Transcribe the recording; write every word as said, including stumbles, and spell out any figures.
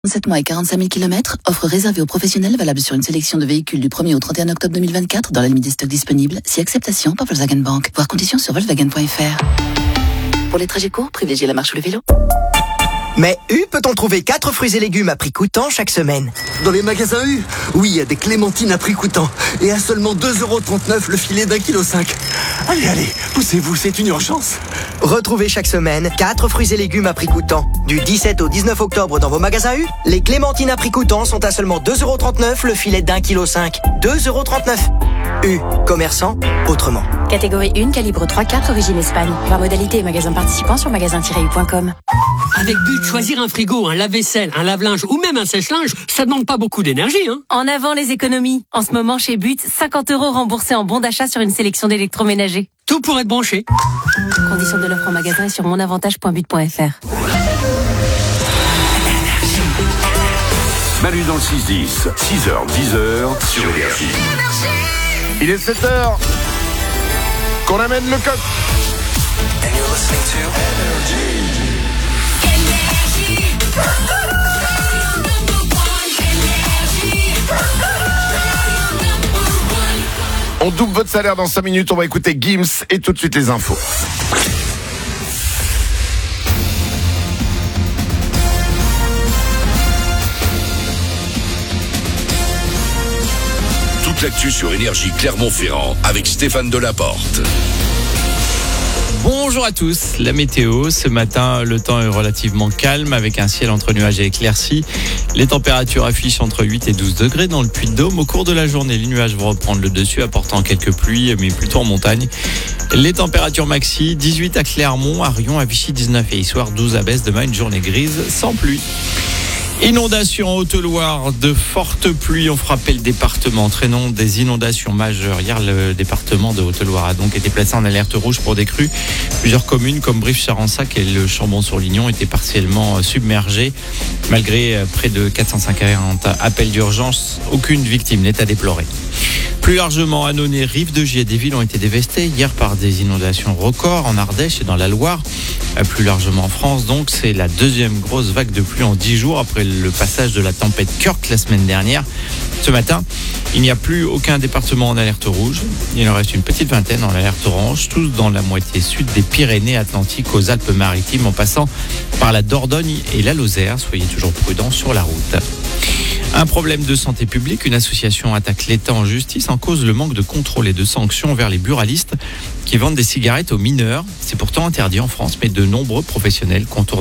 sept mois et quarante-cinq mille kilomètres, offre réservée aux professionnels valable sur une sélection de véhicules du premier au trente et un octobre deux mille vingt-quatre dans la limite des stocks disponibles, si acceptation par Volkswagen Bank. Voir conditions sur Volkswagen point F R. Pour les trajets courts, privilégiez la marche ou le vélo. Mais U peut-on trouver quatre fruits et légumes à prix coûtant chaque semaine? Dans les magasins U, oui, il y a des clémentines à prix coûtant. Et à seulement deux euros trente-neuf le filet d'un kilo cinq. Allez, allez, poussez-vous, c'est une urgence. Retrouvez chaque semaine quatre fruits et légumes à prix coûtant. Du dix-sept au dix-neuf octobre dans vos magasins U, les clémentines à prix coûtant sont à seulement deux euros trente-neuf le filet d'un kilo cinq. deux euros trente-neuf. U, commerçant autrement. Catégorie un, calibre trois quatre, origine Espagne. Voir modalité et magasin participant sur magasin tiret u point com. Avec But, choisir un frigo, un lave-vaisselle, un lave-linge ou même un sèche-linge, ça demande pas beaucoup d'énergie, hein. En avant les économies. En ce moment, chez But, cinquante euros remboursés en bon d'achat sur une sélection d'électroménagers. Tout pour être branché. Conditions de l'offre en magasin et sur monavantage point but point F R. Manu dans le six dix, six heures, dix heures sur Énergie. Il est sept heures. Qu'on amène le coq. On double votre salaire dans cinq minutes. On va écouter Gims et tout de suite les infos. Toute l'actu sur Énergie Clermont-Ferrand avec Stéphane Delaporte. Bonjour à tous, la météo, ce matin le temps est relativement calme avec un ciel entre nuages et éclaircies. Les températures affichent entre huit et douze degrés dans le Puy-de-Dôme. Au cours de la journée, les nuages vont reprendre le dessus apportant quelques pluies mais plutôt en montagne. Les températures maxi, dix-huit à Clermont, à Rion, à Vichy dix-neuf et Issoire douze à Besse. Demain une journée grise sans pluie. Inondations en Haute-Loire, de fortes pluies ont frappé le département, entraînant des inondations majeures. Hier, le département de Haute-Loire a donc été placé en alerte rouge pour des crues. Plusieurs communes comme Brive-Charensac et le Chambon-sur-Lignon étaient partiellement submergées. Malgré près de quatre cent cinquante appels d'urgence, aucune victime n'est à déplorer. Plus largement, Annonay, Rive-de-Gier et des villes ont été dévastées hier par des inondations records en Ardèche et dans la Loire. Plus largement en France, donc, c'est la deuxième grosse vague de pluie en dix jours après le passage de la tempête Kirk la semaine dernière. Ce matin, il n'y a plus aucun département en alerte rouge. Il en reste une petite vingtaine en alerte orange, tous dans la moitié sud des Pyrénées-Atlantiques aux Alpes-Maritimes, en passant par la Dordogne et la Lozère. Soyez toujours prudents sur la route. Un problème de santé publique, une association attaque l'État en justice en cause le manque de contrôle et de sanctions envers les buralistes qui vendent des cigarettes aux mineurs. C'est pourtant interdit en France, mais de nombreux professionnels contournent